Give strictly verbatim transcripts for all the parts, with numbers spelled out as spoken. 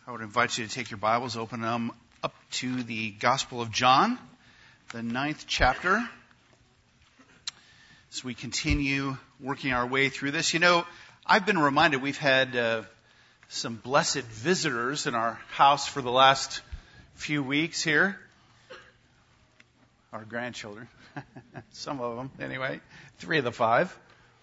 I would invite you to take your Bibles, open them up to the Gospel of John, the ninth chapter, as we continue working our way through this. You know, I've been reminded we've had uh, some blessed visitors in our house for the last few weeks here. Our grandchildren, some of them anyway, three of the five.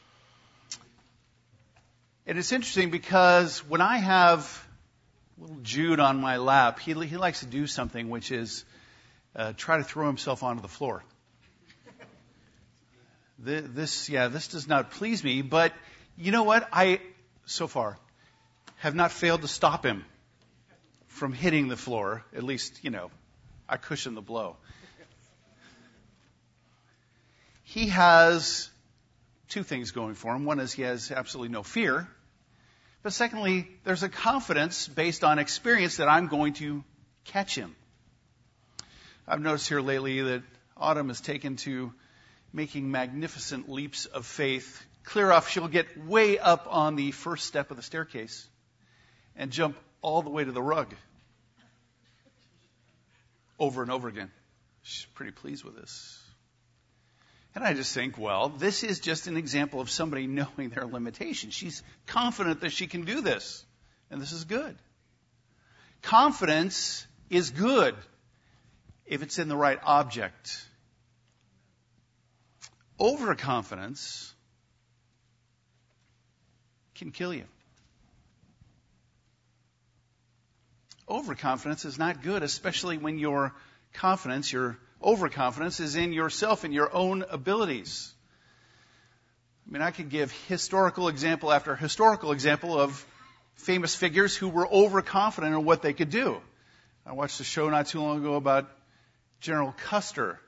And it's interesting because when I have little Jude on my lap, he he likes to do something, which is uh, try to throw himself onto the floor. This, this, yeah, this does not please me, but you know what? I, so far, have not failed to stop him from hitting the floor. At least, you know, I cushion the blow. He has two things going for him. One is he has absolutely no fear. But secondly, there's a confidence based on experience that I'm going to catch him. I've noticed here lately that Autumn has taken to making magnificent leaps of faith. Clear off, she'll get way up on the first step of the staircase and jump all the way to the rug. Over and over again. She's pretty pleased with this. And I just think, well, this is just an example of somebody knowing their limitations. She's confident that she can do this. And this is good. Confidence is good if it's in the right object. Overconfidence can kill you. Overconfidence is not good, especially when your confidence, your overconfidence is in yourself and your own abilities. I mean, I could give historical example after historical example of famous figures who were overconfident in what they could do. I watched a show not too long ago about General Custer.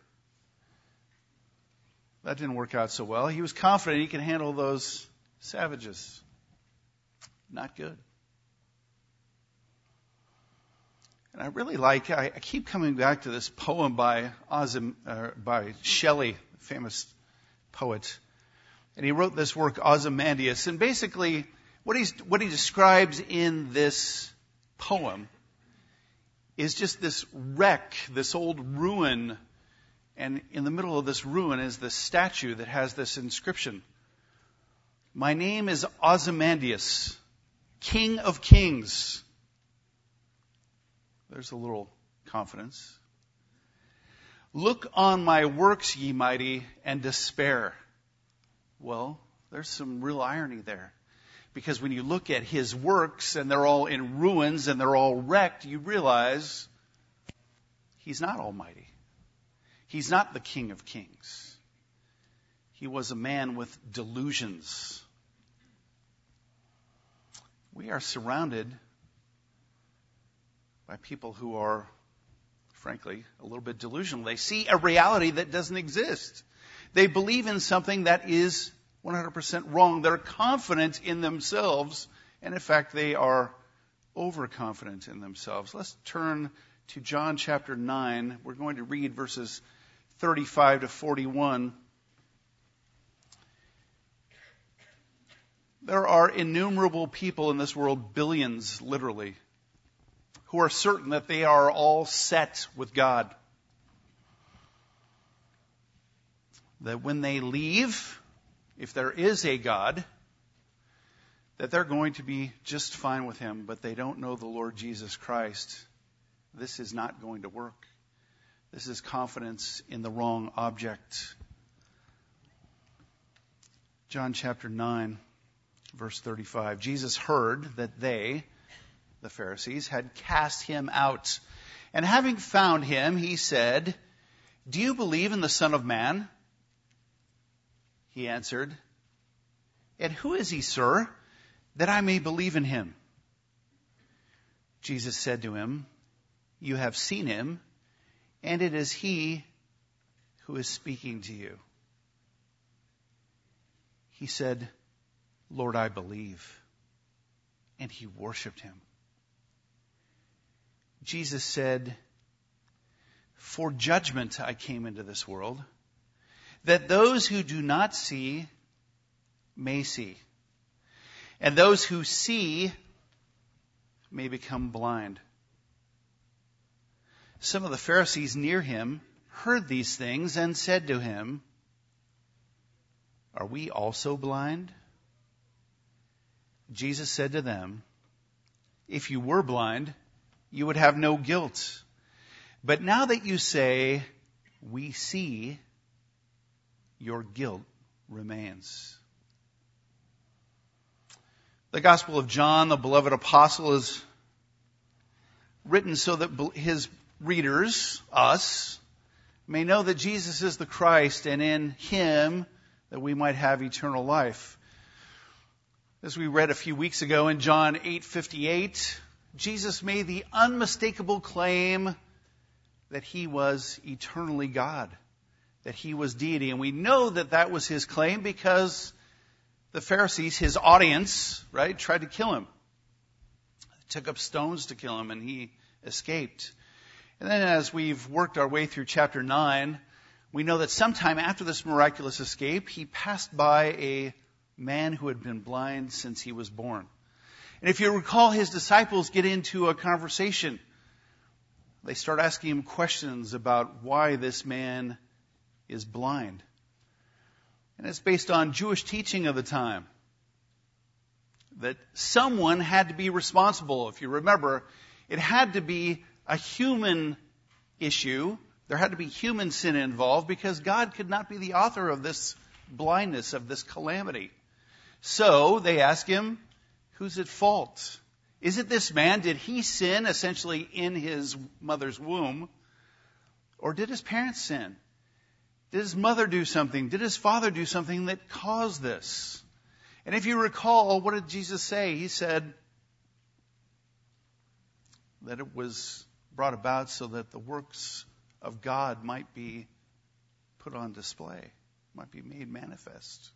That didn't work out so well. He was confident he could handle those savages. Not good. And I really like, I, I keep coming back to this poem by Ozim, uh, by Shelley, famous poet. And he wrote this work, Ozymandias. And basically, what he's, what he describes in this poem is just this wreck, this old ruin. And in the middle of this ruin is this statue that has this inscription. My name is Ozymandias, King of Kings. There's a little confidence. Look on my works, ye mighty, and despair. Well, there's some real irony there. Because when you look at his works and they're all in ruins and they're all wrecked, you realize he's not almighty. He's not the King of Kings. He was a man with delusions. We are surrounded by people who are, frankly, a little bit delusional. They see a reality that doesn't exist. They believe in something that is one hundred percent wrong. They're confident in themselves, and in fact, they are overconfident in themselves. Let's turn to John chapter nine. We're going to read verses thirty-five to forty-one. There are innumerable people in this world, billions literally, who are certain that they are all set with God. That when they leave, if there is a God, that they're going to be just fine with Him, but they don't know the Lord Jesus Christ. This is not going to work. This is confidence in the wrong object. John chapter nine, verse thirty-five. Jesus heard that they, the Pharisees, had cast him out. And having found him, he said, do you believe in the Son of Man? He answered, and who is he, sir, that I may believe in him? Jesus said to him, you have seen him, and it is he who is speaking to you. He said, Lord, I believe. And he worshiped him. Jesus said, for judgment I came into this world, that those who do not see may see, and those who see may become blind. Some of the Pharisees near him heard these things and said to him, "Are we also blind?" Jesus said to them, "If you were blind, you would have no guilt. But now that you say, 'We see,' your guilt remains." The Gospel of John, the beloved apostle, is written so that his readers, us, may know that Jesus is the Christ, and in him that we might have eternal life. As we read a few weeks ago in John eight fifty-eight, Jesus made the unmistakable claim that he was eternally God, that he was deity. And we know that that was his claim because the Pharisees, his audience, right, tried to kill him. They took up stones to kill him, and he escaped. And then as we've worked our way through chapter nine, we know that sometime after this miraculous escape, he passed by a man who had been blind since he was born. And if you recall, his disciples get into a conversation. They start asking him questions about why this man is blind. And it's based on Jewish teaching of the time that someone had to be responsible. If you remember, it had to be a human issue. There had to be human sin involved because God could not be the author of this blindness, of this calamity. So they ask him, who's at fault? Is it this man? Did he sin essentially in his mother's womb? Or did his parents sin? Did his mother do something? Did his father do something that caused this? And if you recall, what did Jesus say? He said that it was brought about so that the works of God might be put on display, might be made manifest.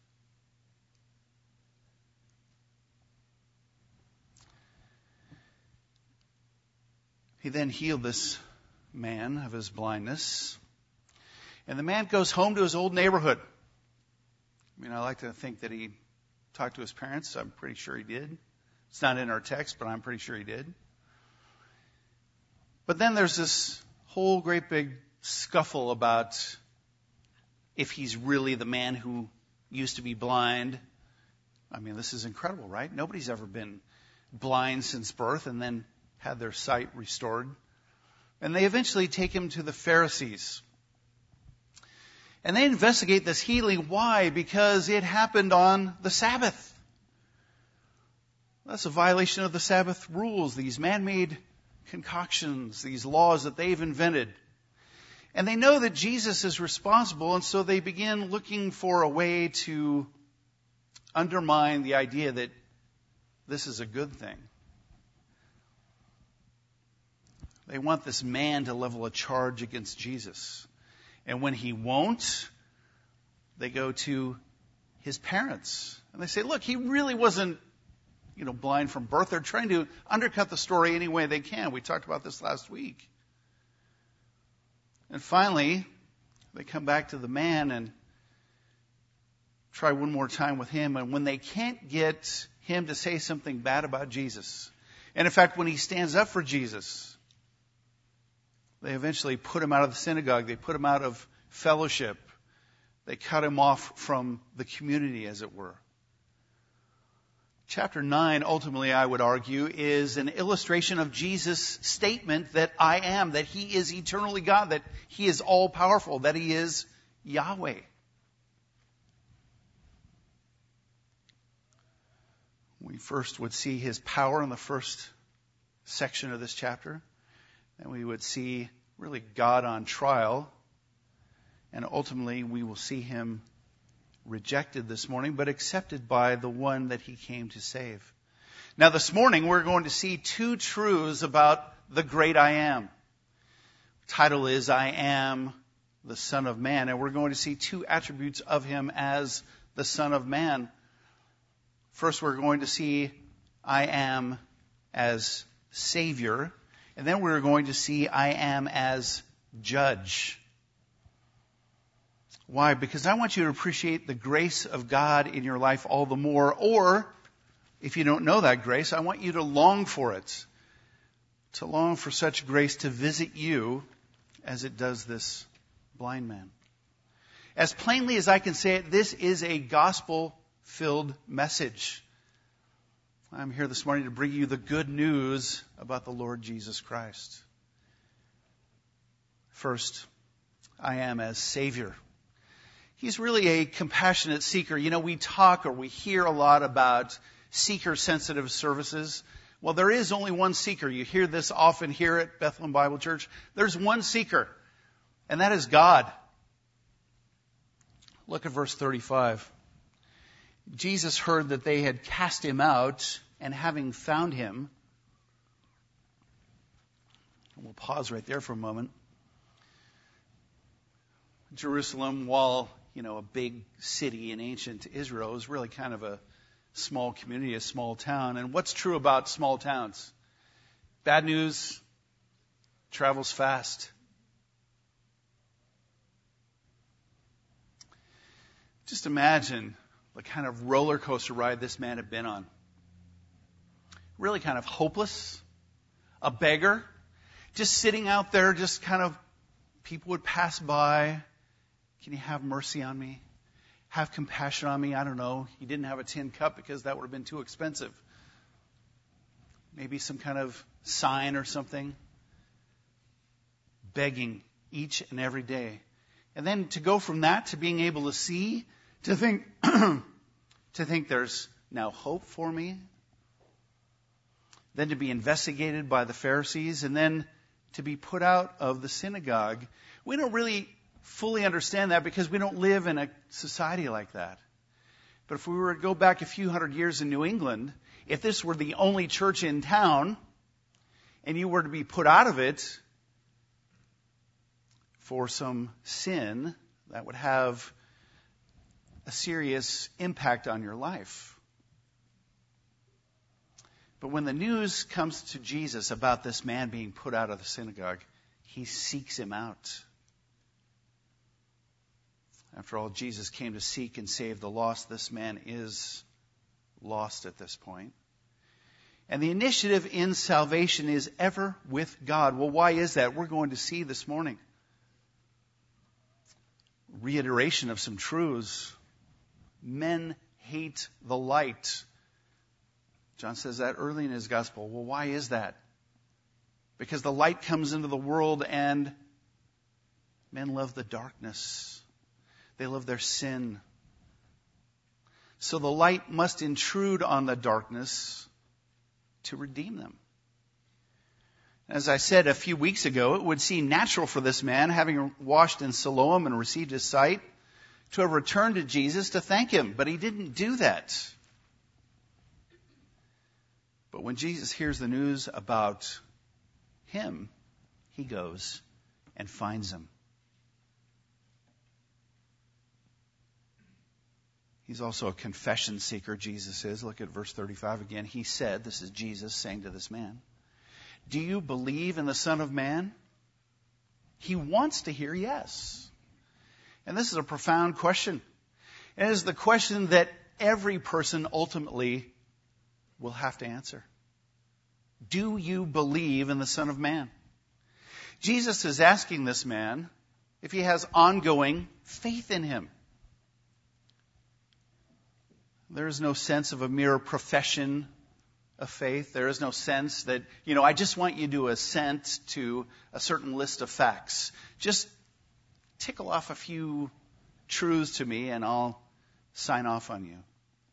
He then healed this man of his blindness. And the man goes home to his old neighborhood. I mean, I like to think that he talked to his parents. I'm pretty sure he did. It's not in our text, but I'm pretty sure he did. But then there's this whole great big scuffle about if he's really the man who used to be blind. I mean, this is incredible, right? Nobody's ever been blind since birth and then had their sight restored. And they eventually take him to the Pharisees. And they investigate this healing. Why? Because it happened on the Sabbath. That's a violation of the Sabbath rules, these man-made concoctions, these laws that they've invented. And they know that Jesus is responsible, and so they begin looking for a way to undermine the idea that this is a good thing. They want this man to level a charge against Jesus. And when he won't, they go to his parents. And they say, look, he really wasn't, you know, blind from birth. They're trying to undercut the story any way they can. We talked about this last week. And finally, they come back to the man and try one more time with him. And when they can't get him to say something bad about Jesus, and in fact, when he stands up for Jesus, they eventually put him out of the synagogue. They put him out of fellowship. They cut him off from the community, as it were. Chapter nine, ultimately, I would argue, is an illustration of Jesus' statement that I am, that he is eternally God, that he is all-powerful, that he is Yahweh. We first would see his power in the first section of this chapter. And we would see really God on trial. And ultimately we will see him rejected this morning, but accepted by the one that he came to save. Now this morning we're going to see two truths about the great I am. The title is I Am the Son of Man. And we're going to see two attributes of him as the Son of Man. First we're going to see I am as Savior. And then we're going to see I am as judge. Why? Because I want you to appreciate the grace of God in your life all the more. Or, if you don't know that grace, I want you to long for it. to long for such grace to visit you as it does this blind man. As plainly as I can say it, this is a gospel-filled message. I'm here this morning to bring you the good news about the Lord Jesus Christ. First, I am as Savior. He's really a compassionate seeker. You know, we talk or we hear a lot about seeker-sensitive services. Well, there is only one seeker. You hear this often here at Bethlehem Bible Church. There's one seeker, and that is God. Look at verse thirty-five. Jesus heard that they had cast him out, and having found him, we'll pause right there for a moment. Jerusalem, while, you know, a big city in ancient Israel, is really kind of a small community, a small town. And what's true about small towns? Bad news travels fast. Just imagine the kind of roller coaster ride this man had been on. Really kind of hopeless, a beggar, just sitting out there, just kind of, people would pass by. Can you have mercy on me? Have compassion on me? I don't know. He didn't have a tin cup because that would have been too expensive. Maybe some kind of sign or something. Begging each and every day. And then to go from that to being able to see, to think, to think there's now hope for me. Then to be investigated by the Pharisees, and then to be put out of the synagogue. We don't really fully understand that because we don't live in a society like that. But if we were to go back a few hundred years in New England, if this were the only church in town, and you were to be put out of it for some sin, that would have a serious impact on your life. But when the news comes to Jesus about this man being put out of the synagogue, he seeks him out. After all, Jesus came to seek and save the lost. This man is lost at this point. And the initiative in salvation is ever with God. Well, why is that? We're going to see this morning. Reiteration of some truths. Men hate the light. John says that early in his gospel. Well, why is that? Because the light comes into the world and men love the darkness. They love their sin. So the light must intrude on the darkness to redeem them. As I said a few weeks ago, it would seem natural for this man, having washed in Siloam and received his sight, to have returned to Jesus to thank him. But he didn't do that. But when Jesus hears the news about him, he goes and finds him. He's also a confession seeker, Jesus is. Look at verse thirty-five again. He said, this is Jesus saying to this man, do you believe in the Son of Man? He wants to hear yes. And this is a profound question. And it is the question that every person ultimately will have to answer. Do you believe in the Son of Man? Jesus is asking this man if he has ongoing faith in him. There is no sense of a mere profession of faith. There is no sense that, you know, I just want you to assent to a certain list of facts. Just tickle off a few truths to me and I'll sign off on you.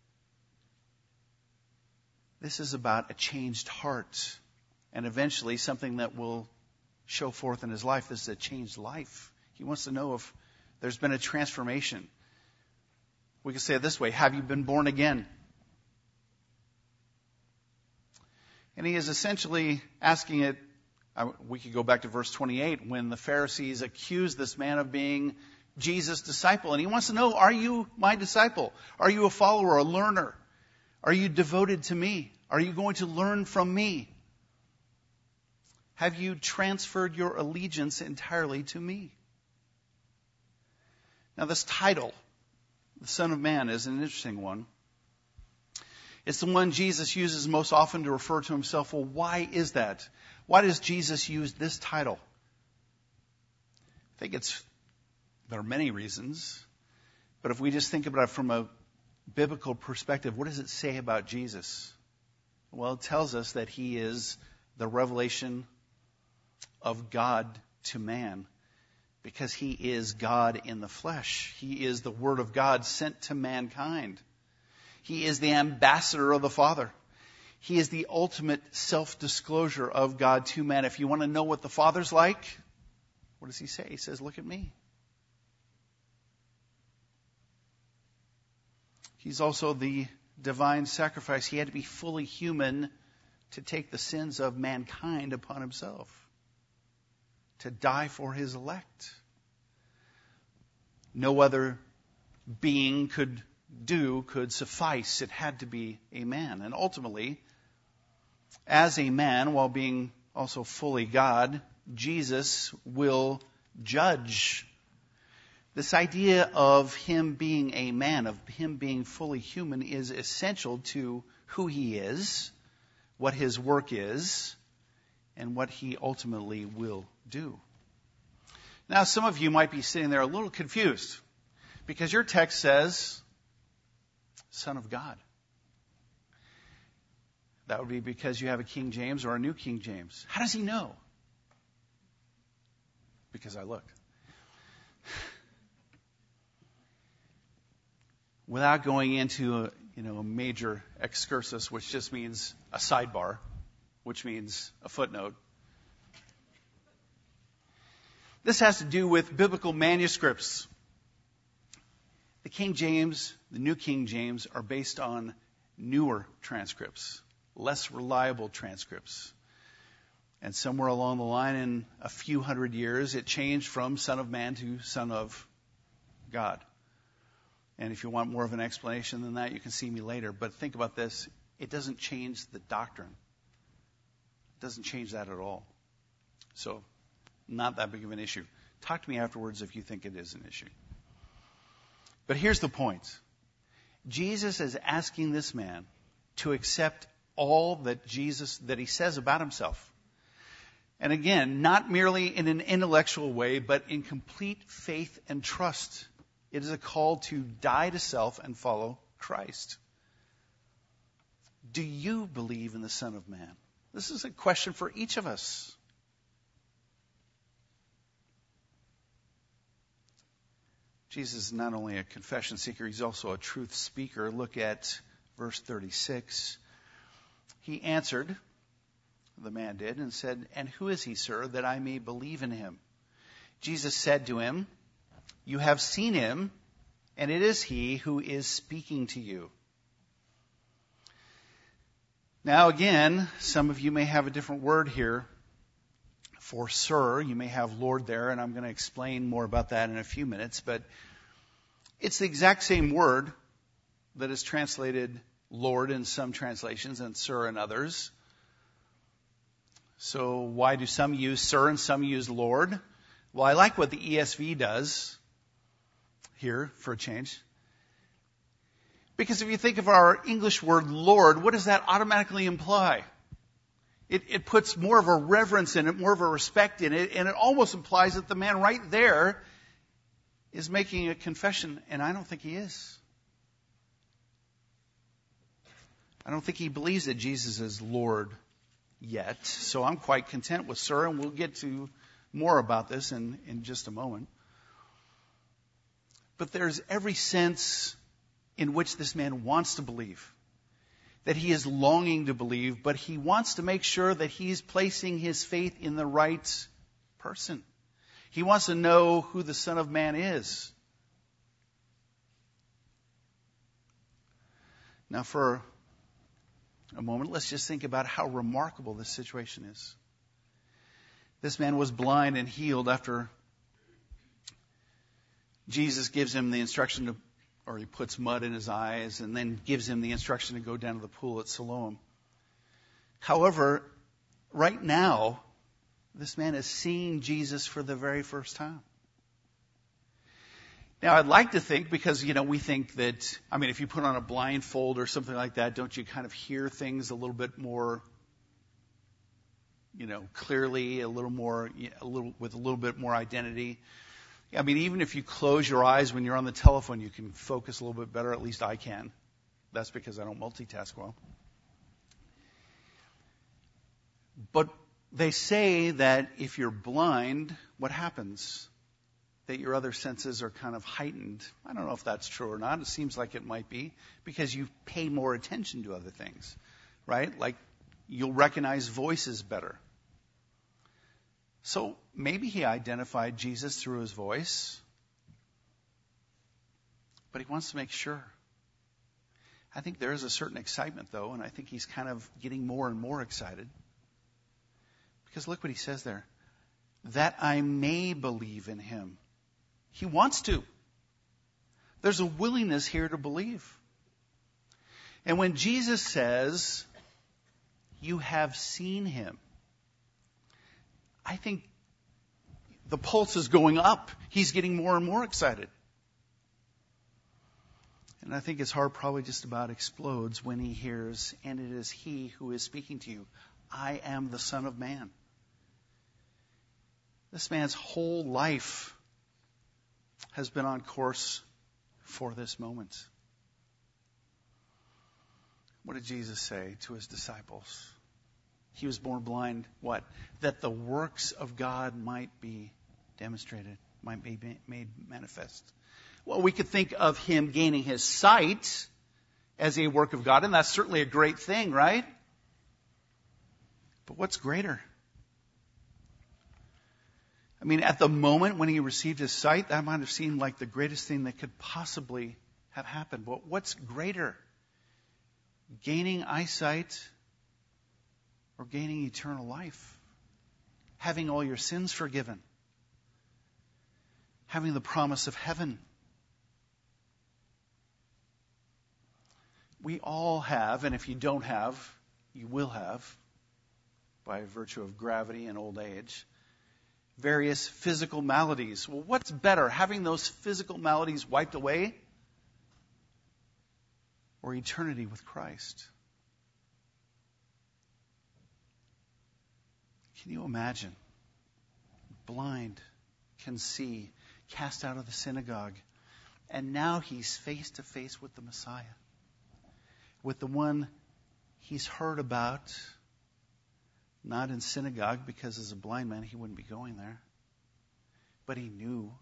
This is about a changed heart and eventually something that will show forth in his life. This is a changed life. He wants to know if there's been a transformation. We could say it this way, have you been born again? And he is essentially asking it, we could go back to verse twenty-eight, when the Pharisees accused this man of being Jesus' disciple. And he wants to know, are you my disciple? Are you a follower, a learner? Are you devoted to me? Are you going to learn from me? Have you transferred your allegiance entirely to me? Now this title, the Son of Man, is an interesting one. It's the one Jesus uses most often to refer to himself. Well, why is that? Why does Jesus use this title? I think it's, there are many reasons. But if we just think about it from a biblical perspective, what does it say about Jesus? Well, it tells us that he is the revelation of God to man, because he is God in the flesh. He is the Word of God sent to mankind. He is the ambassador of the Father. He is the ultimate self-disclosure of God to man. If you want to know what the Father's like, what does he say? He says, look at me. He's also the divine sacrifice. He had to be fully human to take the sins of mankind upon himself, to die for his elect. No other being could do, could suffice. It had to be a man. And ultimately, as a man, while being also fully God, Jesus will judge. This idea of him being a man, of him being fully human, is essential to who he is, what his work is, and what he ultimately will do. Now, some of you might be sitting there a little confused, because your text says, Son of God. That would be because you have a King James or a New King James. How does he know? Because I looked. Without going into a, you know, a major excursus, which just means a sidebar, which means a footnote. This has to do with biblical manuscripts. The King James, the New King James, are based on newer transcripts, less reliable transcripts. And somewhere along the line, in a few hundred years, it changed from Son of Man to Son of God. And if you want more of an explanation than that, you can see me later. But think about this. It doesn't change the doctrine. It doesn't change that at all. So, not that big of an issue. Talk to me afterwards if you think it is an issue. But here's the point. Jesus is asking this man to accept all that Jesus, that he says about himself. And again, not merely in an intellectual way, but in complete faith and trust. It is a call to die to self and follow Christ. Do you believe in the Son of Man? This is a question for each of us. Jesus is not only a confession seeker, he's also a truth speaker. Look at verse thirty-six. He answered, the man did, and said, "And who is he, sir, that I may believe in him?" Jesus said to him, "You have seen him, and it is he who is speaking to you." Now again, some of you may have a different word here for sir. You may have Lord there, and I'm going to explain more about that in a few minutes. But it's the exact same word that is translated Lord in some translations and sir in others. So why do some use sir and some use Lord? Well, I like what the E S V does here for a change. Because if you think of our English word Lord, what does that automatically imply? It, it puts more of a reverence in it, more of a respect in it, and it almost implies that the man right there is making a confession, and I don't think he is. I don't think he believes that Jesus is Lord yet, so I'm quite content with sir, and we'll get to more about this in, in just a moment. But there's every sense in which this man wants to believe, that he is longing to believe, but he wants to make sure that he's placing his faith in the right person. He wants to know who the Son of Man is. Now, for a moment, let's just think about how remarkable this situation is. This man was blind and healed after Jesus gives him the instruction to, or he puts mud in his eyes and then gives him the instruction to go down to the pool at Siloam. However, right now, this man is seeing Jesus for the very first time. Now, I'd like to think, because, you know, we think that, I mean, if you put on a blindfold or something like that, don't you kind of hear things a little bit more, you know, clearly, a little more, a little, with a little bit more identity? I mean, even if you close your eyes when you're on the telephone, you can focus a little bit better. At least I can. That's because I don't multitask well. But they say that if you're blind, what happens? That your other senses are kind of heightened. I don't know if that's true or not. It seems like it might be, because you pay more attention to other things, right? Like you'll recognize voices better. So maybe he identified Jesus through his voice, but he wants to make sure. I think there is a certain excitement, though, and I think he's kind of getting more and more excited. Because look what he says there. That I may believe in him. He wants to. There's a willingness here to believe. And when Jesus says, you have seen him, I think the pulse is going up. He's getting more and more excited. And I think his heart probably just about explodes when he hears, and it is he who is speaking to you. I am the Son of Man. This man's whole life has been on course for this moment. What did Jesus say to his disciples? He was born blind, what? That the works of God might be demonstrated, might be made manifest. Well, we could think of him gaining his sight as a work of God, and that's certainly a great thing, right? But what's greater? I mean, at the moment when he received his sight, that might have seemed like the greatest thing that could possibly have happened. But what's greater? Gaining eyesight or gaining eternal life? Having all your sins forgiven? Having the promise of heaven? We all have, and if you don't have, you will have, by virtue of gravity and old age, various physical maladies. Well, what's better, having those physical maladies wiped away or eternity with Christ? Can you imagine? Blind, can see, cast out of the synagogue, and now he's face to face with the Messiah, with the one he's heard about. Not in synagogue, because as a blind man he wouldn't be going there. But he knew.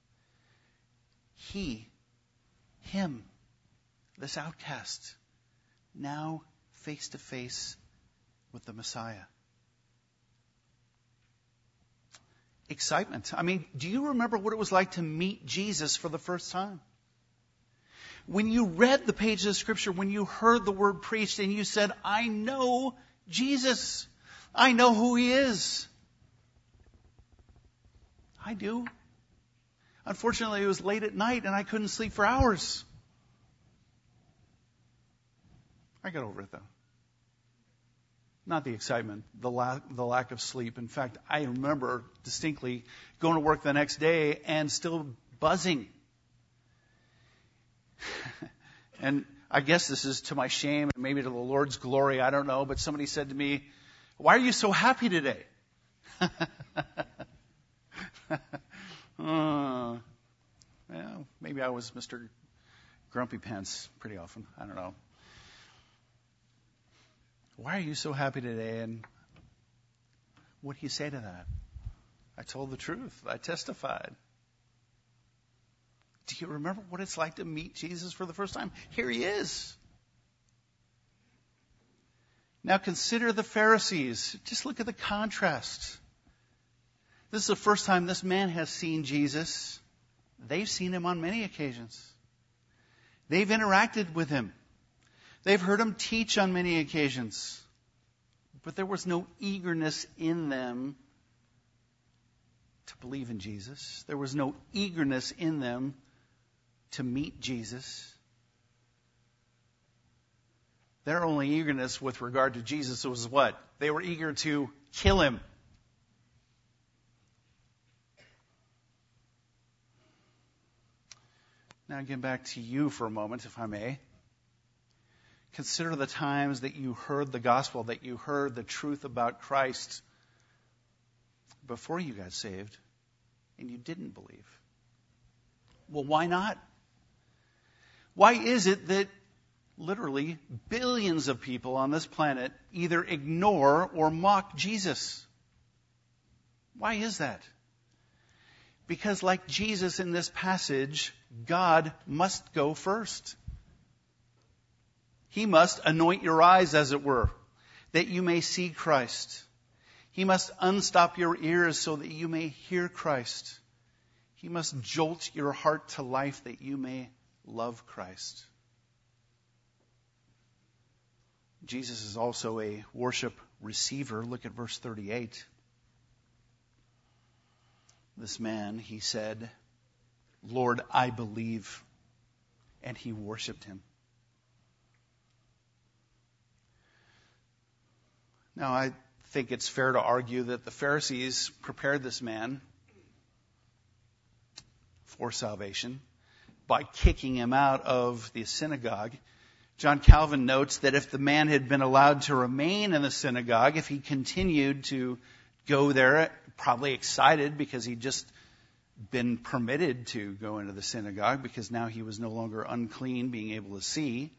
He, him, this outcast, now face to face with the Messiah. Excitement. I mean, do you remember what it was like to meet Jesus for the first time? When you read the pages of Scripture, when you heard the word preached and you said, I know Jesus. I know who he is. I do. Unfortunately, it was late at night and I couldn't sleep for hours. I got over it, though. Not the excitement, the lack, the lack of sleep. In fact, I remember distinctly going to work the next day and still buzzing. And I guess this is to my shame and maybe to the Lord's glory, I don't know, but somebody said to me, why are you so happy today? uh, well, maybe I was Mister Grumpy Pants pretty often. I don't know. Why are you so happy today? And what do you say to that? I told the truth. I testified. Do you remember what it's like to meet Jesus for the first time? Here he is. Now consider the Pharisees. Just look at the contrast. This is the first time this man has seen Jesus. They've seen him on many occasions. They've interacted with him. They've heard him teach on many occasions. But there was no eagerness in them to believe in Jesus. There was no eagerness in them to meet Jesus. Their only eagerness with regard to Jesus was what? They were eager to kill him. Now again, back to you for a moment, if I may. Consider the times that you heard the gospel, that you heard the truth about Christ before you got saved, and you didn't believe. Well, why not? Why is it that literally billions of people on this planet either ignore or mock Jesus? Why is that? Because like Jesus in this passage, God must go first. He must anoint your eyes, as it were, that you may see Christ. He must unstop your ears so that you may hear Christ. He must jolt your heart to life that you may love Christ. Jesus is also a worship receiver. Look at verse thirty-eight. This man, he said, "Lord, I believe." And he worshiped him. Now, I think it's fair to argue that the Pharisees prepared this man for salvation by kicking him out of the synagogue. John Calvin notes that if the man had been allowed to remain in the synagogue, if he continued to go there, probably excited because he'd just been permitted to go into the synagogue because now he was no longer unclean, being able to see,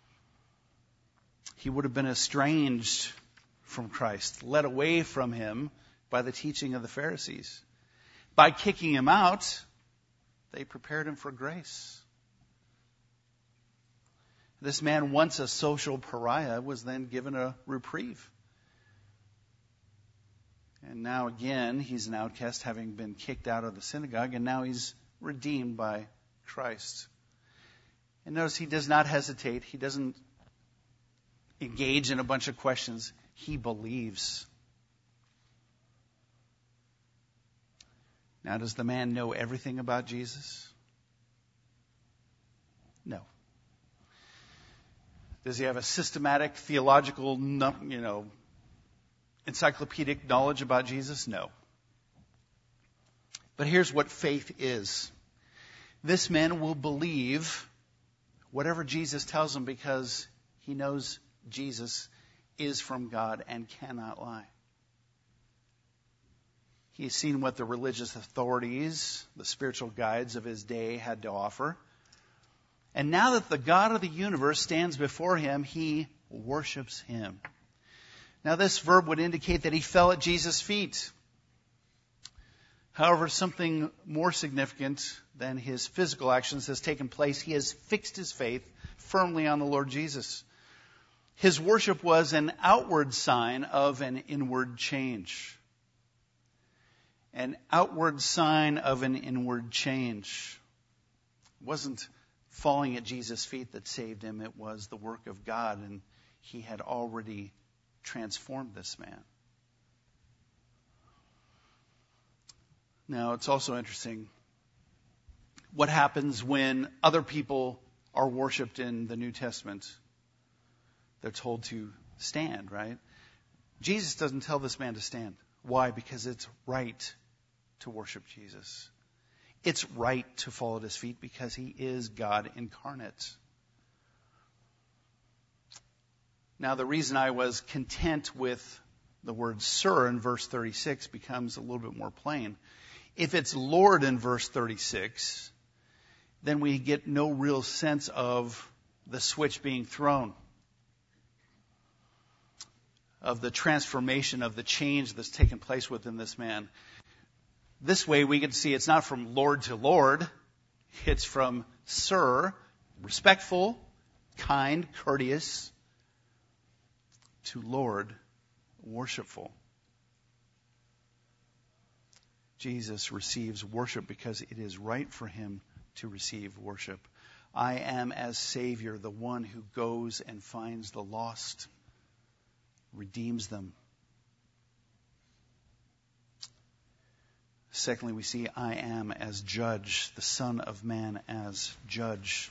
he would have been estranged from Christ, led away from him by the teaching of the Pharisees. By kicking him out, they prepared him for grace. This man, once a social pariah, was then given a reprieve. And now again, he's an outcast, having been kicked out of the synagogue, and now he's redeemed by Christ. And notice he does not hesitate. He doesn't engage in a bunch of questions. He believes. Now, does the man know everything about Jesus? No. Does he have a systematic, theological, you know, encyclopedic knowledge about Jesus? No. But here's what faith is. This man will believe whatever Jesus tells him because he knows Jesus is from God and cannot lie. He's seen what the religious authorities, the spiritual guides of his day had to offer. And now that the God of the universe stands before him, he worships him. Now this verb would indicate that he fell at Jesus' feet. However, something more significant than his physical actions has taken place. He has fixed his faith firmly on the Lord Jesus. His worship was an outward sign of an inward change. An outward sign of an inward change. It wasn't falling at Jesus' feet that saved him. It was the work of God, and he had already transformed this man. Now, it's also interesting what happens when other people are worshipped in the New Testament. They're told to stand, right? Jesus doesn't tell this man to stand. Why? Because it's right to worship Jesus. It's right to fall at his feet because he is God incarnate. Now, the reason I was content with the word sir in verse thirty-six becomes a little bit more plain. If it's Lord in verse thirty-six, then we get no real sense of the switch being thrown, of the transformation, of the change that's taken place within this man. This way we get to see it's not from Lord to Lord. It's from sir, respectful, kind, courteous, to Lord, worshipful. Jesus receives worship because it is right for him to receive worship. I am, as Savior, the one who goes and finds the lost, redeems them. Secondly, we see I am as judge, the Son of Man as judge.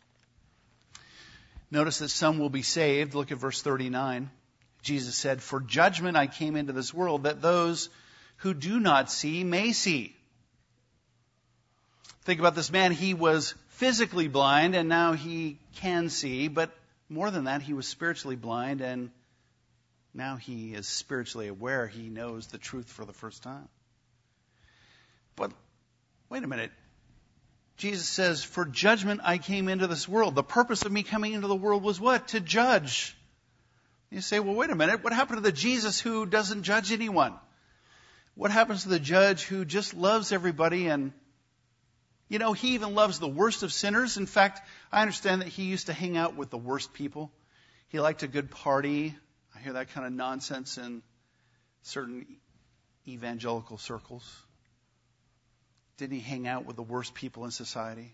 Notice that some will be saved. Look at verse thirty-nine. Jesus said, "For judgment I came into this world, that those who do not see may see." Think about this man. He was physically blind, and now he can see. But more than that, he was spiritually blind, and now he is spiritually aware. He knows the truth for the first time. But wait a minute. Jesus says, for judgment I came into this world. The purpose of me coming into the world was what? To judge. You say, well, wait a minute. What happened to the Jesus who doesn't judge anyone? What happens to the judge who just loves everybody? And, you know, he even loves the worst of sinners. In fact, I understand that he used to hang out with the worst people. He liked a good party. I hear that kind of nonsense in certain evangelical circles. Didn't he hang out with the worst people in society?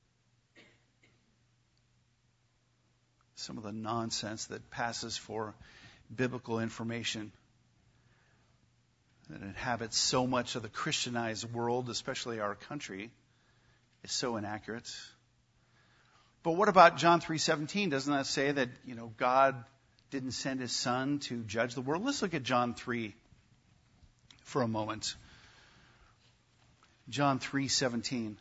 Some of the nonsense that passes for biblical information that inhabits so much of the Christianized world, especially our country, is so inaccurate. But what about John three seventeen? Doesn't that say that, you know, God didn't send his son to judge the world? Let's look at John three for a moment. John three seventeen.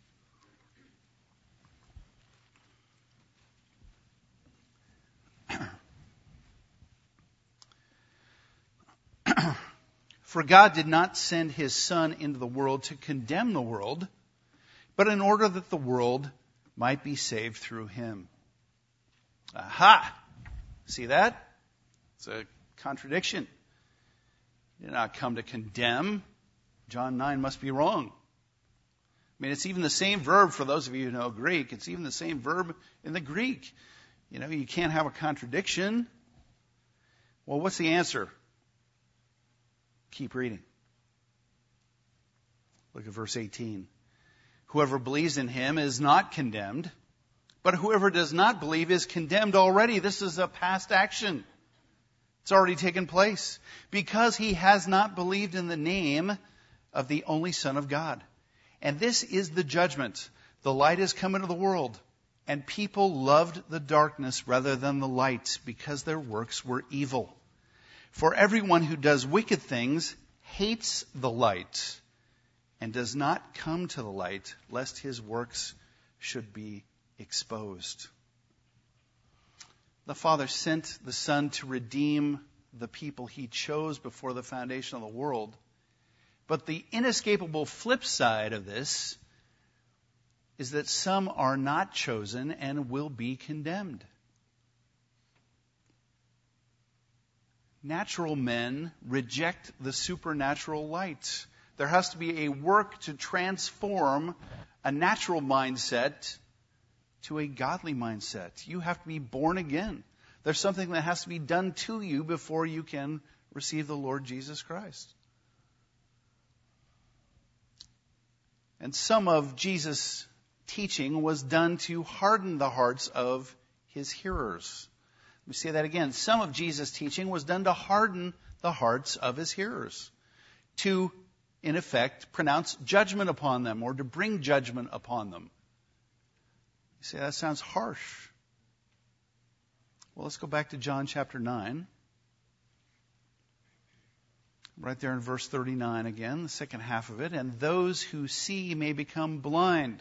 For God did not send his Son into the world to condemn the world, but in order that the world might be saved through him. Aha! See that? It's a contradiction. He did not come to condemn. John nine must be wrong. I mean, it's even the same verb for those of you who know Greek. It's even the same verb in the Greek. You know, you can't have a contradiction. Well, what's the answer? Keep reading. Look at verse eighteen. Whoever believes in him is not condemned, but whoever does not believe is condemned already. This is a past action. It's already taken place. Because he has not believed in the name of the only Son of God. And this is the judgment. The light has come into the world, and people loved the darkness rather than the light, because their works were evil. For everyone who does wicked things hates the light, and does not come to the light, lest his works should be exposed. The Father sent the Son to redeem the people he chose before the foundation of the world. But the inescapable flip side of this is that some are not chosen and will be condemned. Natural men reject the supernatural light. There has to be a work to transform a natural mindset to a godly mindset. You have to be born again. There's something that has to be done to you before you can receive the Lord Jesus Christ. And some of Jesus' teaching was done to harden the hearts of his hearers. Let me say that again. Some of Jesus' teaching was done to harden the hearts of his hearers. To, in effect, pronounce judgment upon them or to bring judgment upon them. You say, that sounds harsh. Well, let's go back to John chapter nine. Right there in verse thirty-nine again, the second half of it. And those who see may become blind.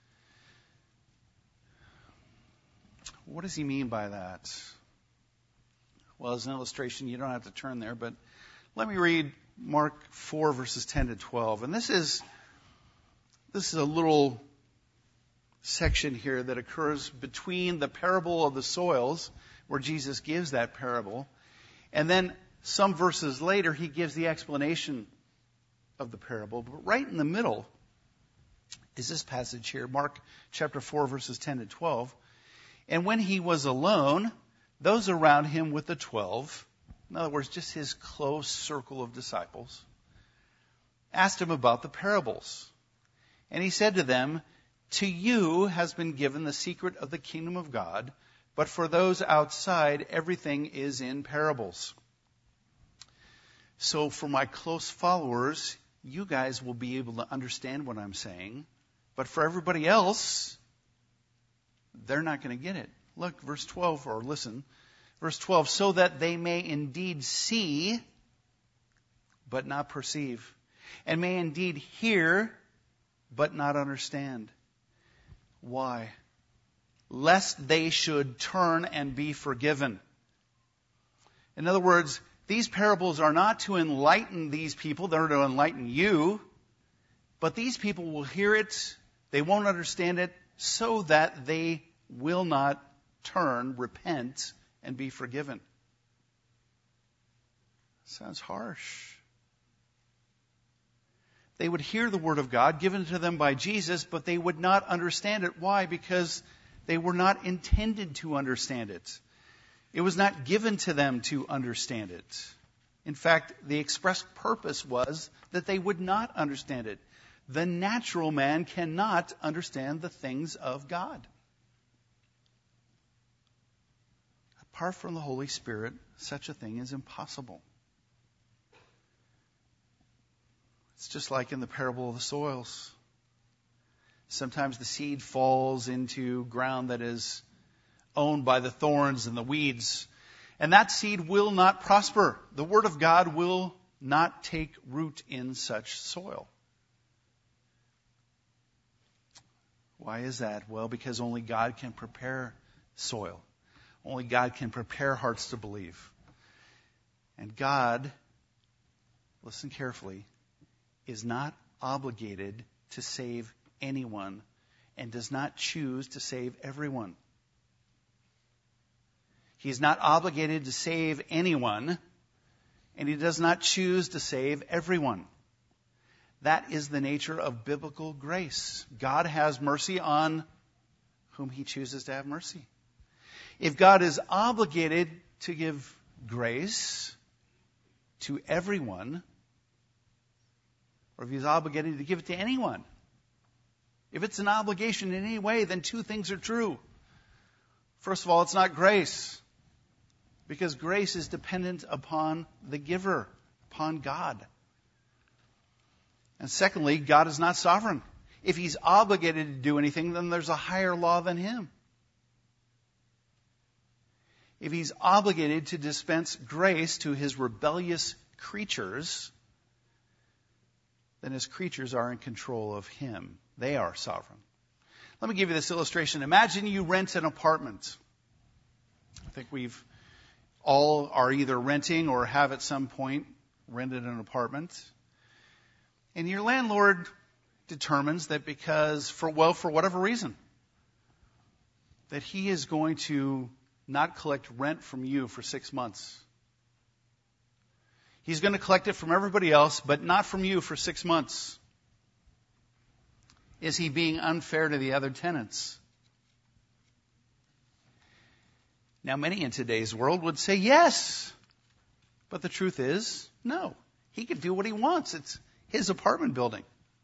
What does he mean by that? Well, as an illustration, you don't have to turn there, but let me read Mark four, verses ten to twelve. And this is, this is a little section here that occurs between the parable of the soils, where Jesus gives that parable, and then some verses later, he gives the explanation of the parable. But right in the middle is this passage here, Mark chapter four, verses ten to twelve. And when he was alone, those around him with the twelve, in other words, just his close circle of disciples, asked him about the parables. And he said to them, to you has been given the secret of the kingdom of God, but for those outside, everything is in parables. So for my close followers, you guys will be able to understand what I'm saying. But for everybody else, they're not going to get it. Look, verse twelve, or listen. Verse twelve, so that they may indeed see, but not perceive. And may indeed hear, but not understand. Why? Lest they should turn and be forgiven. In other words, these parables are not to enlighten these people, they're to enlighten you. But these people will hear it, they won't understand it, so that they will not turn, repent, and be forgiven. Sounds harsh. They would hear the Word of God given to them by Jesus, but they would not understand it. Why? Because they were not intended to understand it. It was not given to them to understand it. In fact, the express purpose was that they would not understand it. The natural man cannot understand the things of God. Apart from the Holy Spirit, such a thing is impossible. It's just like in the parable of the soils. Sometimes the seed falls into ground that is owned by the thorns and the weeds, and that seed will not prosper. The Word of God will not take root in such soil. Why is that? Well, because only God can prepare soil. Only God can prepare hearts to believe. And God, listen carefully, is not obligated to save anyone and does not choose to save everyone. He is not obligated to save anyone, and he does not choose to save everyone. That is the nature of biblical grace. God has mercy on whom he chooses to have mercy. If God is obligated to give grace to everyone, or if he's obligated to give it to anyone, if it's an obligation in any way, then two things are true. First of all, it's not grace, because grace is dependent upon the giver, upon God. And secondly, God is not sovereign. If he's obligated to do anything, then there's a higher law than him. If he's obligated to dispense grace to his rebellious creatures, then his creatures are in control of him. They are sovereign. Let me give you this illustration. Imagine you rent an apartment. I think we've all are either renting or have at some point rented an apartment. And your landlord determines that because, for well, for whatever reason, that he is going to not collect rent from you for six months. He's going to collect it from everybody else, but not from you for six months. Is he being unfair to the other tenants? Now, many in today's world would say yes. But the truth is, no. He can do what he wants. It's his apartment building.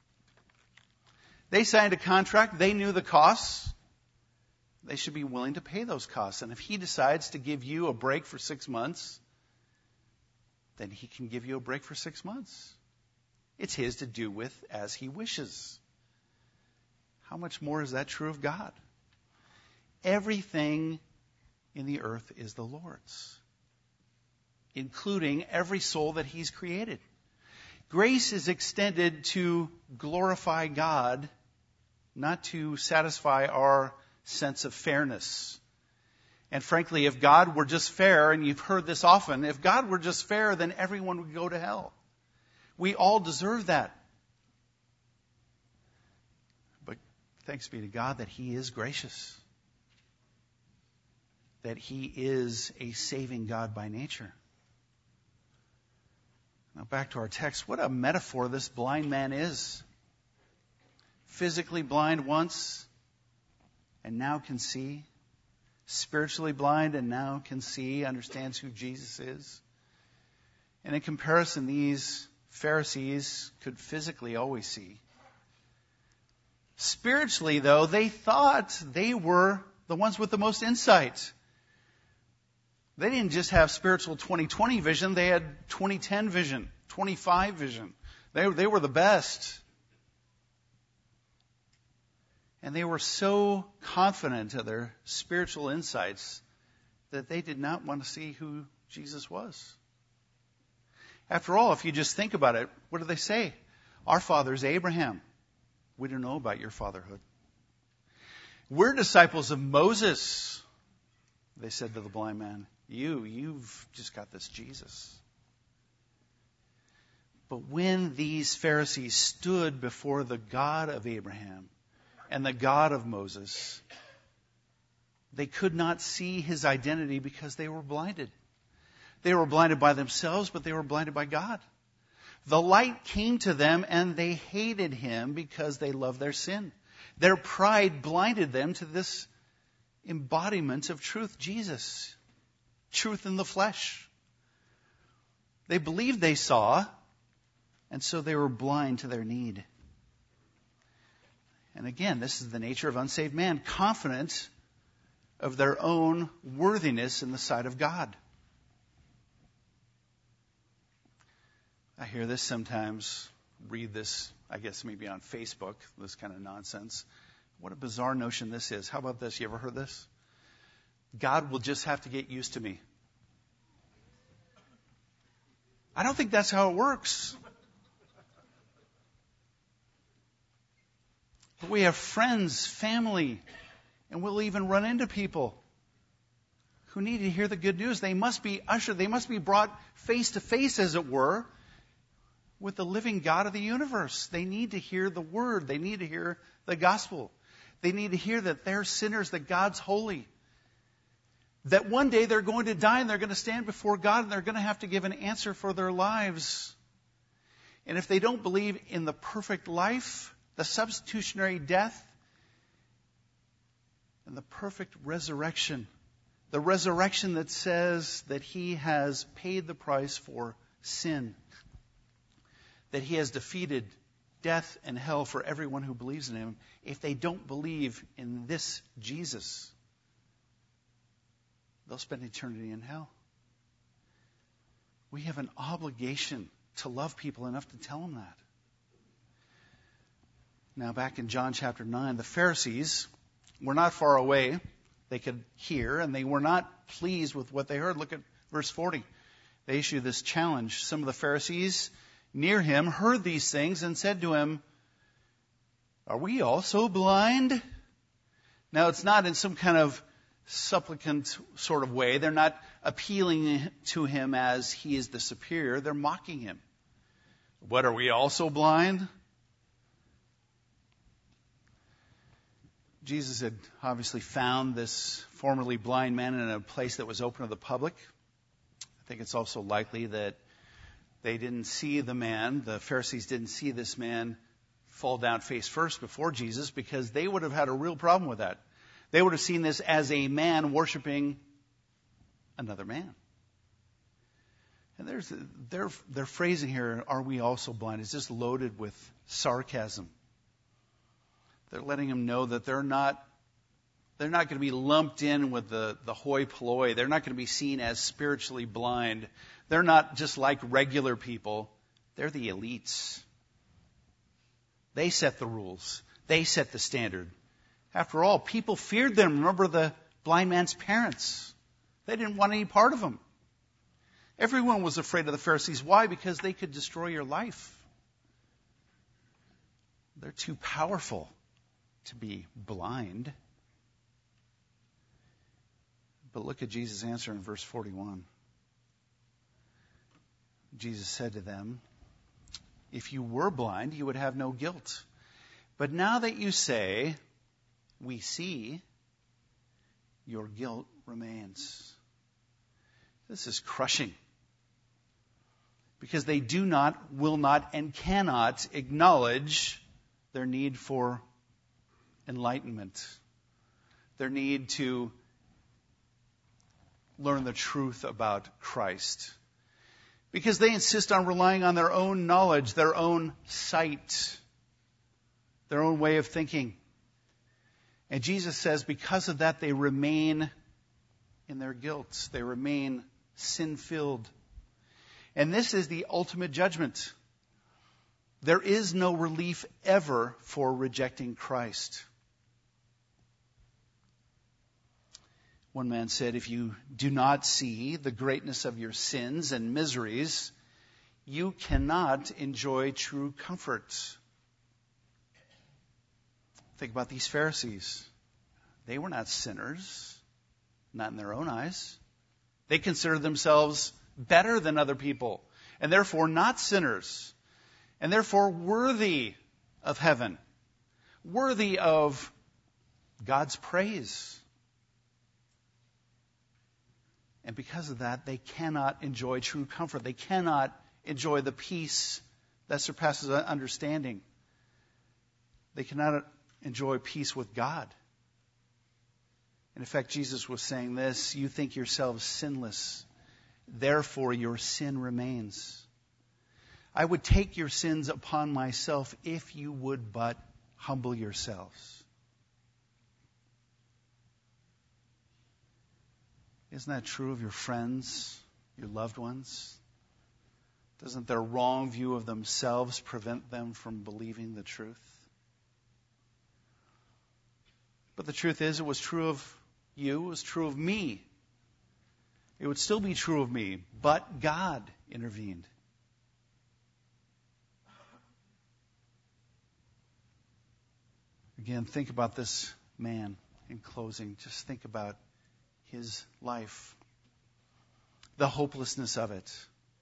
They signed a contract. They knew the costs. They should be willing to pay those costs. And if he decides to give you a break for six months, then he can give you a break for six months. It's his to do with as he wishes. How much more is that true of God? Everything in the earth is the Lord's, including every soul that he's created. Grace is extended to glorify God, not to satisfy our sense of fairness. And frankly, if God were just fair, and you've heard this often, if God were just fair, then everyone would go to hell. We all deserve that. But thanks be to God that he is gracious, that he is a saving God by nature. Now back to our text. What a metaphor this blind man is. Physically blind once, and now can see. Spiritually blind, and now can see, understands who Jesus is. And in comparison, these Pharisees could physically always see. Spiritually, though, they thought they were the ones with the most insight. They didn't just have spiritual twenty twenty vision, they had twenty ten vision, twenty-five vision. They, they were the best. And they were so confident of their spiritual insights that they did not want to see who Jesus was. After all, if you just think about it, what do they say? Our father is Abraham. We don't know about your fatherhood. We're disciples of Moses. They said to the blind man, you, you've just got this Jesus. But when these Pharisees stood before the God of Abraham and the God of Moses, they could not see his identity because they were blinded. They were blinded by themselves, but they were blinded by God. The light came to them and they hated him because they loved their sin. Their pride blinded them to this embodiment of truth, Jesus. Truth in the flesh. They believed they saw, and so they were blind to their need. And again, this is the nature of unsaved man, confident of their own worthiness in the sight of God. I hear this sometimes, read this, I guess maybe on Facebook, this kind of nonsense. What a bizarre notion this is. How about this? You ever heard this? God will just have to get used to me. I don't think that's how it works. But we have friends, family, and we'll even run into people who need to hear the good news. They must be ushered, they must be brought face to face, as it were, with the living God of the universe. They need to hear the word. They need to hear the gospel. They need to hear that they're sinners, that God's holy. That one day they're going to die and they're going to stand before God and they're going to have to give an answer for their lives. And if they don't believe in the perfect life, the substitutionary death, and the perfect resurrection, the resurrection that says that he has paid the price for sin, that he has defeated death and hell for everyone who believes in him, if they don't believe in this Jesus, they'll spend eternity in hell. We have an obligation to love people enough to tell them that. Now, back in John chapter nine, the Pharisees were not far away. They could hear, and they were not pleased with what they heard. Look at verse forty. They issue this challenge. Some of the Pharisees near him heard these things and said to him, "Are we also blind?" Now, it's not in some kind of supplicant sort of way. They're not appealing to him as he is the superior. They're mocking him. What, are we also blind? Jesus had obviously found this formerly blind man in a place that was open to the public. I think it's also likely that they didn't see the man, the Pharisees didn't see this man fall down face first before Jesus, because they would have had a real problem with that. They would have seen this as a man worshiping another man. And there's their their phrasing here, "Are we also blind?" is just loaded with sarcasm. They're letting him know that they're not they're not going to be lumped in with the, the hoi polloi. They're not going to be seen as spiritually blind. They're not just like regular people. They're the elites. They set the rules. They set the standard. After all, people feared them. Remember the blind man's parents. They didn't want any part of him. Everyone was afraid of the Pharisees. Why? Because they could destroy your life. They're too powerful to be blind. But look at Jesus' answer in verse forty-one. Jesus said to them, "If you were blind, you would have no guilt. But now that you say, 'We see,' your guilt remains." This is crushing. Because they do not, will not, and cannot acknowledge their need for enlightenment, their need to learn the truth about Christ. Because they insist on relying on their own knowledge, their own sight, their own way of thinking. And Jesus says because of that, they remain in their guilt. They remain sin-filled. And this is the ultimate judgment. There is no relief ever for rejecting Christ. One man said, if you do not see the greatness of your sins and miseries, you cannot enjoy true comfort. Think about these Pharisees. They were not sinners, not in their own eyes. They considered themselves better than other people, and therefore not sinners, and therefore worthy of heaven, worthy of God's praise. And because of that, they cannot enjoy true comfort. They cannot enjoy the peace that surpasses understanding. They cannot enjoy peace with God. And in fact, Jesus was saying this: you think yourselves sinless, therefore your sin remains. I would take your sins upon myself if you would but humble yourselves. Isn't that true of your friends, your loved ones? Doesn't their wrong view of themselves prevent them from believing the truth? But the truth is, it was true of you, it was true of me. It would still be true of me, but God intervened. Again, think about this man in closing. Just think about his life, the hopelessness of it,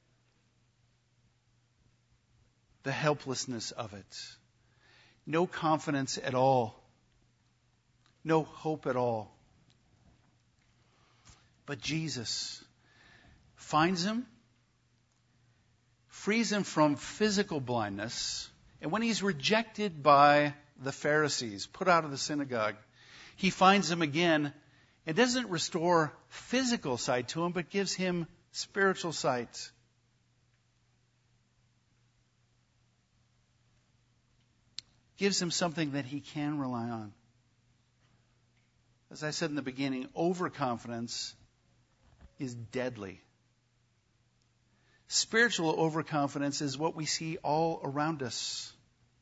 the helplessness of it, no confidence at all, no hope at all. But Jesus finds him, frees him from physical blindness, and when he's rejected by the Pharisees, put out of the synagogue, he finds him again and doesn't restore physical sight to him, but gives him spiritual sight. Gives him something that he can rely on. As I said in the beginning, overconfidence is deadly. Spiritual overconfidence is what we see all around us.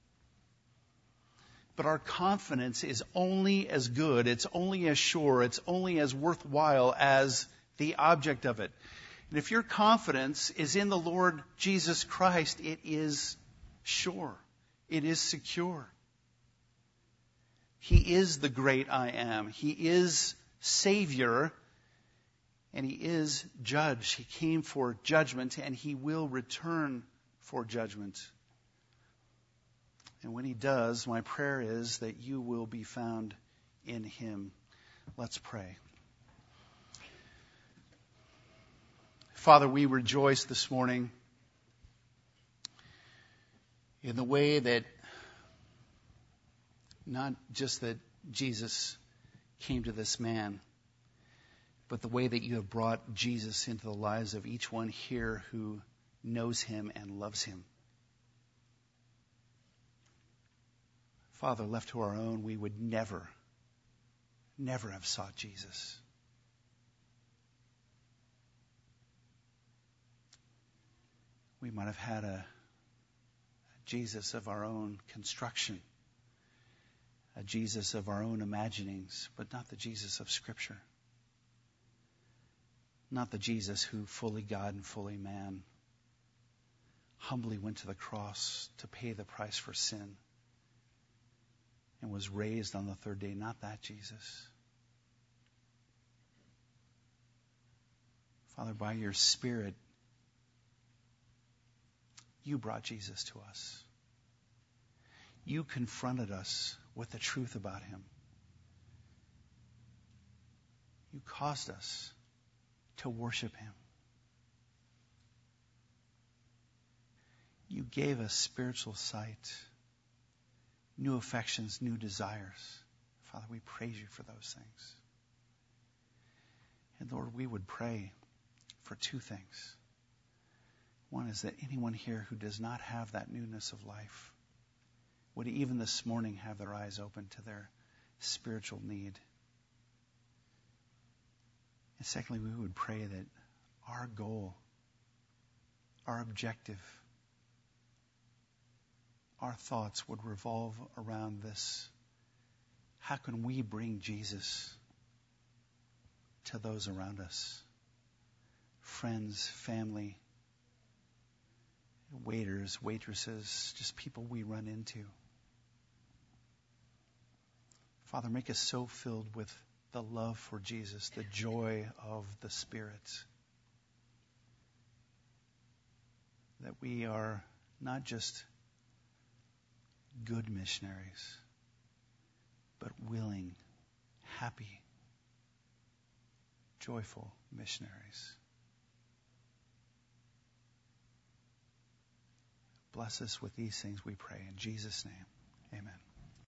But our confidence is only as good, it's only as sure, it's only as worthwhile as the object of it. And if your confidence is in the Lord Jesus Christ, it is sure. It is secure. He is the great I am. He is Savior, and He is Judge. He came for judgment, and He will return for judgment. And when He does, my prayer is that you will be found in Him. Let's pray. Father, we rejoice this morning in the way that not just that Jesus came to this man, but the way that you have brought Jesus into the lives of each one here who knows Him and loves Him. Father, left to our own, we would never, never have sought Jesus. We might have had a, a Jesus of our own construction, a Jesus of our own imaginings, but not the Jesus of Scripture. Not the Jesus who, fully God and fully man, humbly went to the cross to pay the price for sin and was raised on the third day. Not that Jesus. Father, by your Spirit, you brought Jesus to us. You confronted us with the truth about Him. You caused us to worship Him. You gave us spiritual sight, new affections, new desires. Father, we praise you for those things. And Lord, we would pray for two things. One is that anyone here who does not have that newness of life would even this morning have their eyes open to their spiritual need. And secondly, we would pray that our goal, our objective, our thoughts would revolve around this. How can we bring Jesus to those around us? Friends, family, waiters, waitresses, just people we run into. Father, make us so filled with the love for Jesus, the joy of the Spirit, that we are not just good missionaries, but willing, happy, joyful missionaries. Bless us with these things, we pray. In Jesus' name, amen.